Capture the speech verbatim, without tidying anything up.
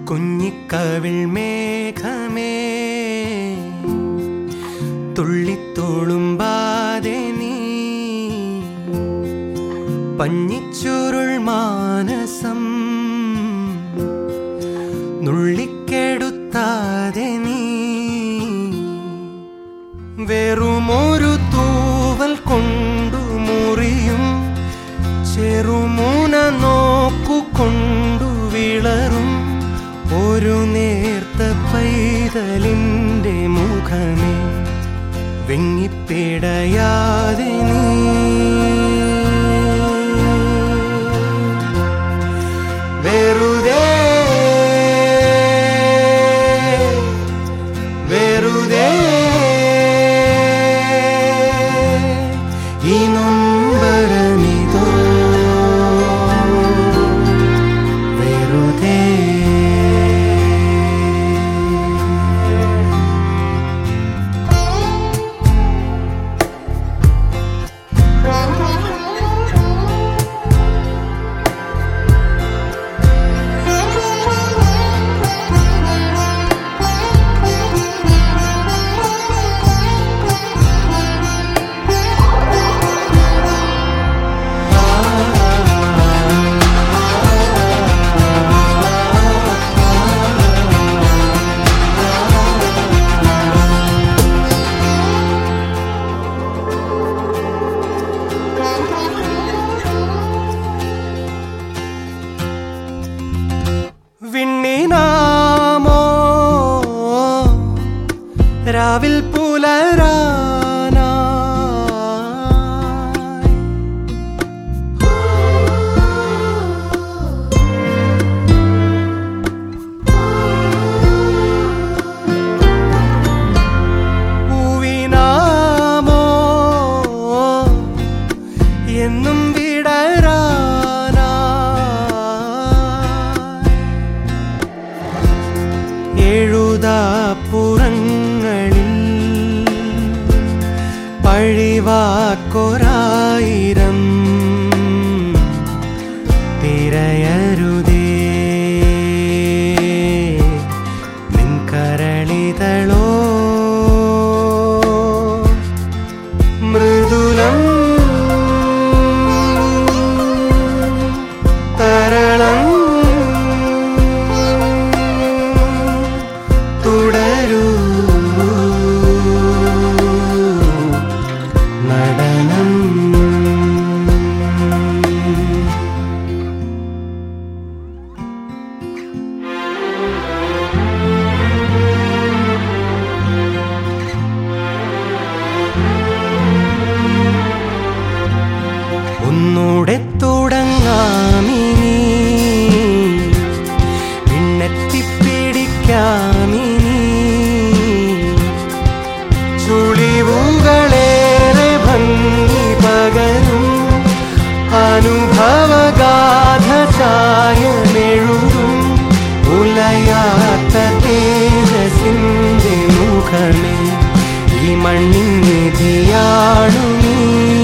കുഞ്ഞിക്കവിൾ മേഘമേ തുള്ളിത്തുളുമ്പാതെ നീ പഞ്ഞിച്ചുരുൾ മാനസം നുള്ളിക്കെടുത്താതെ നീ വെറുമൊരു തൂവൽ കൊണ്ടു മുറിയും ചെറുമുന നോക്കുകൊണ്ടു വിളറും ഒരു നേർത്ത പൈതലിൻ്റെ മുഖമേ വെങ്ങിപ്പിടയാതെ നീ വെറുതെ വെറുതെ ഈ നൊമ്പരമിതോ വെറുതെ വിണ്ണിനാമോ രാവിൽ പുലരാനായി പൂവിനാമോ എന്നും വിടരാ എഴുതാപ്പുറങ്ങളിൽ പഴിവാക്കൊരായിരം തിരയരുതേ നിൻ കരളിതളോ മൃദുലം തരളം തുടരൂ നടനം ഒന്നൂടെ തുടങ്ങാമിനി പിന്നെത്തിപ്പിടിക്കാമിനി ചുളിവുകളേറെ ഭംഗി പകരും അനുഭവഗാഥ ചായമെഴുതും ഉലയാത്ത തേജസിൻ്റെ മുഖമേ ഈ മണ്ണിൻ നിധിയാണു നീ.